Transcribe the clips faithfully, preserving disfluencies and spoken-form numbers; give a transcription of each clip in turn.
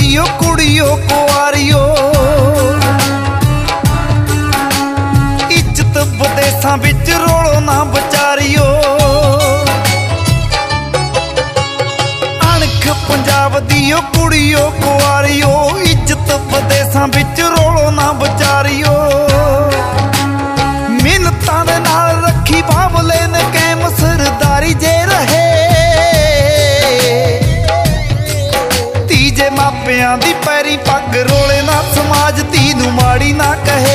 दी ओ कुड़ियो कुआरियो इज्जत विदेसां विच रोलो ना बचारियो अणख पंजाब दी ओ कुड़ियो कुआरियो इज्जत विदेसां विच रोलो ना बचारियो मिन्नतां दे नाल रखी बावले ने कैम सरदारी जे रहे तीजे मापियां दी पैरी पग रोले ना समाज धी नूं माड़ी ना कहे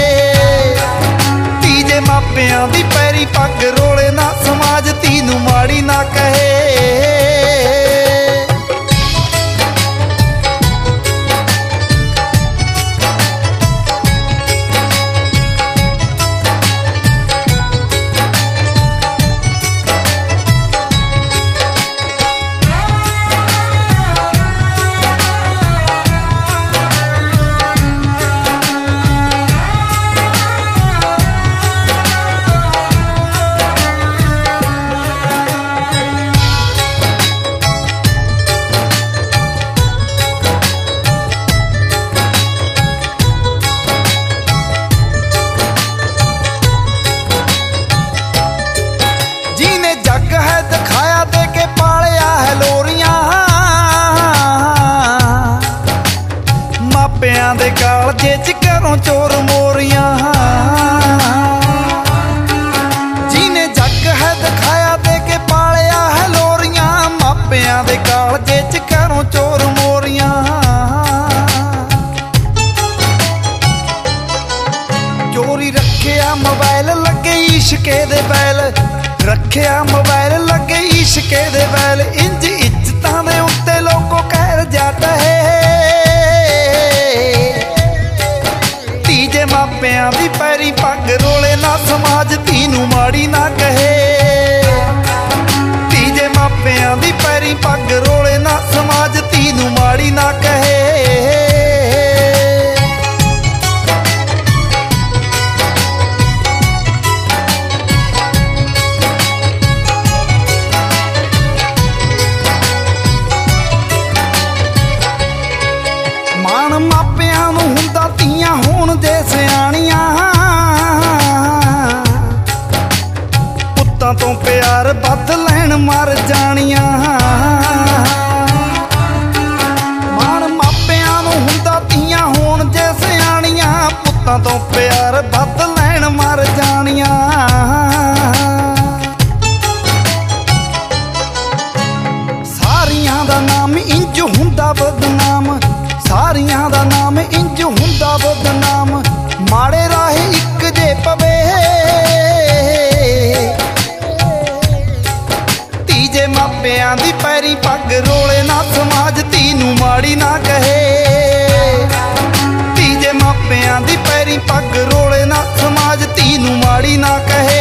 तीजे मापियां दी पैरी पग रोले ना समाज धी नूं माड़ी ना कहे मापियां दे कालजे च घरों चोर मोरियां जिने जग है दिखाया दे के पालिया है लोरियां मापियां दे कालजे च घरों चोर मोरियां चोरी रखिया मोबाइल लगे इश्के दे बैल रखिया मोबाइल लगे इश्के दे बैल इंज इज्जतां दे उत्ते लोगों कहर जाता है तीजे मापियां दी पैरी पग रोले ना समाज धी नूं माड़ी ना कहे तीजे मापियां दी पैरी पग रोले ना समाज धी नूं माड़ी ना कहे मापियां नूं हुंदा धीआं होण दे सियाणियां पुत्तां तों प्यार बद लैण मर जाणियां माण मापियां नूं हुंदा धीआं होण दे सियाणियां पुत्तां तों प्यार बद लैण मर जाणियां सारियां दा नाम इंज हुंदा बदनाम सारियां दा नाम इंज हुंदा बदनाम माड़े राहे इक जे पवे तीजे मापियां दी पैरी पग रोले ना समाज धी नूं माड़ी ना कहे तीजे मापियां दी पैरी पग रोले ना समाज धी नूं माड़ी ना कहे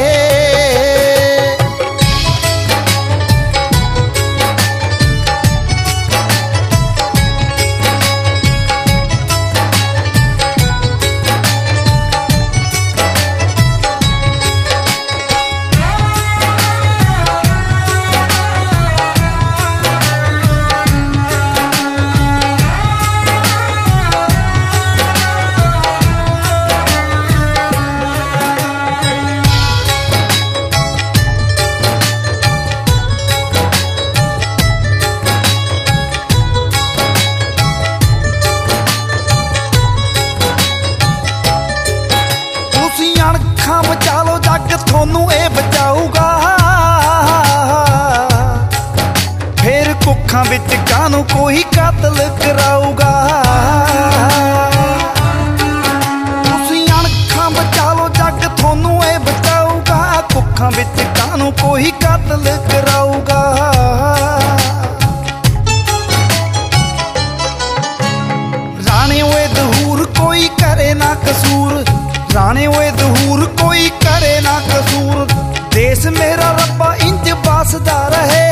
अणखां बचा लो जग थोनू ए बचाऊगा फिर कुखां विच कानू कोई कातल कराऊगा तुसीं अणखां बचा लो जग थोनू ए बचाऊगा कुखां विच कानू कोई कातल कराऊगा राणे ओए दहूर कोई करे ना कसूर राणे ओए दहूर कोई करे ना कसूर देश मेरा रब्बा इंज बसदा रहे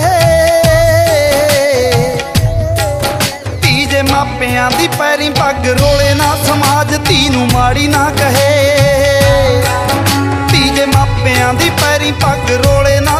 तीजे मापियां दी पैरी पग रोले ना समाज धी नूं माड़ी ना कहे तीजे मापियां दी पैरी पग रोले ना